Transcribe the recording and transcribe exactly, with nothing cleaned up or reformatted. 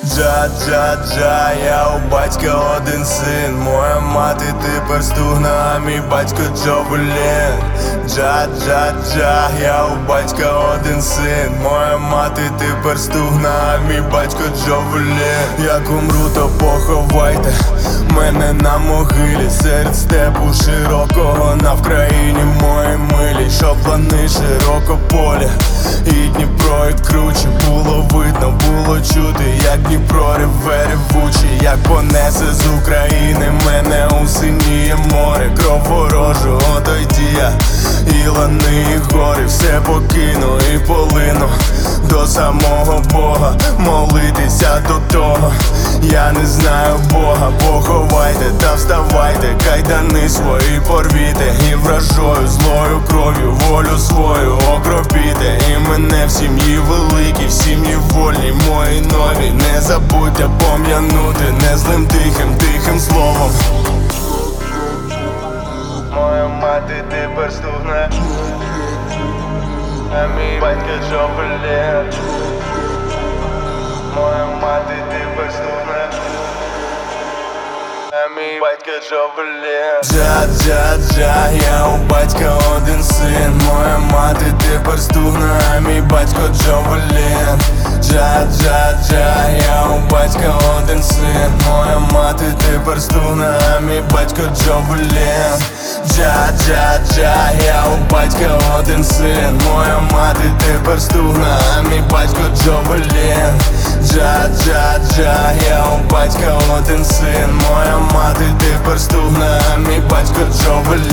Джа-джа-джа, я у батька один син. Моя мати тепер стугна, а мій батько Джовелін. Джа-джа-джа, я у батька один син. Моя мати тепер стугна, а мій батько Джовелін. Як умру, то поховайте мене на могилі серед степу широкого, на Вкраїні моїй милій. Що плани широкополі і Дніпро і круче. Було видно, було чути, як Дніпро реве ревучий, як понесе з України мене у синіє море. Кров ворожу, отойді я, і лани, і гори. Все покину і полину до самого Бога. Молитися до того, я не знаю Бога. Поховайте та вставайте, кайдани свої порвіте, і вражою, злою кров'ю волю свою окропіте. І мене в сім'ї великій, в сім'ї вольній, мої нові. Не забудьте пом'янути не злим тихим, тихим словом. Моя мати тепер стугне, а мій батько Джовелін. Моя мати тепер стугне, а мій батько Джовелін. Джа-джа-джа, я у батька один син. Моя мати тепер стугне, а мій батько Джовелін. Джа-джа-джа, я у батька один син. Моя мати тепер стугне, а мій батько Джовелін. Джа-джа-джа, я у батька один син. Моя мати тепер стугне, а мій батько Джовелін. Джа-джа-джа, я у батька один син. Моя мати тепер стугне, а мій батько Джовелін.